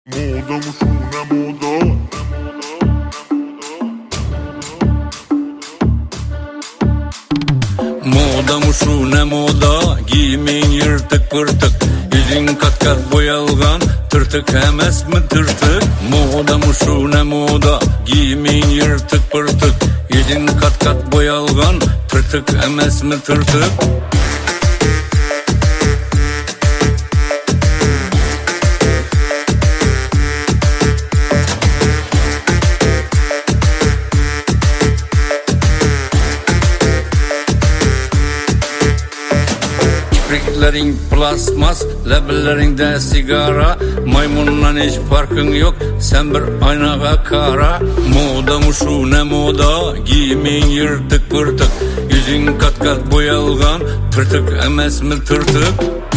Moda musun ne moda? Moda muшу ne moda, giyimin yırtık pırtık, yüzün kat kat boyalgan, tırtık emesmi tırtık. Moda muшу ne moda, giyimin yırtık pırtık, yüzün kat kat boyalgan, tırtık emesmi tırtık. Kipriklerin plasmas, lebellerinde sigara, maymunla hiç farkın yok, sen bir aynağa kara. Moda muшу ne moda, giyimin yırtık pırtık, yüzün kat kat boyalgan, tırtık emesmi tırtık.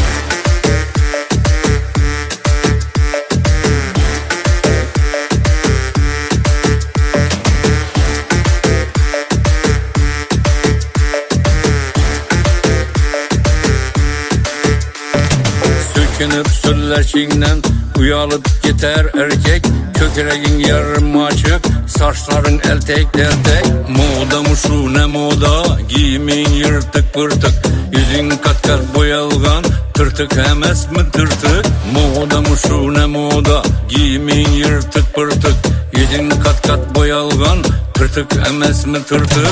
Sökünüp sülleşinden uyalıp yeter erkek, kökreğin yarım açık, saçların eltek dertek. Moda muшу ne moda, giyimin yırtık pırtık, yüzün kat kat boyalgan, tırtık emesmi tırtık. Moda muшу ne moda, giyimin yırtık pırtık, yüzün kat kat boyalgan, tırtık emesmi tırtık.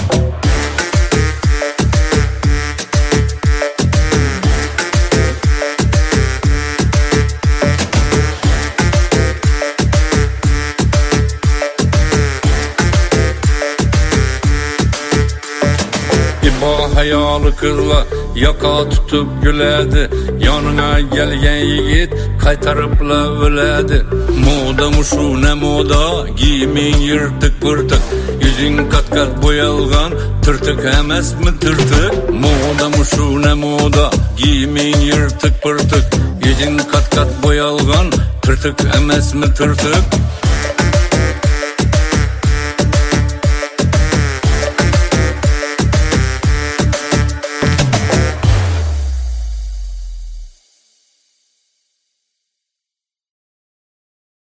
Hayalı kızla yaka tutup güledi, yanına gelgen yiğit kaytarıpla öledi. Moda muшу ne moda, giyimin yırtık pırtık, yüzün kat kat boyalgan, tırtık emesmi tırtık. Moda muшу ne moda, giyimin yırtık pırtık, yüzün kat kat boyalgan, tırtık emesmi tırtık.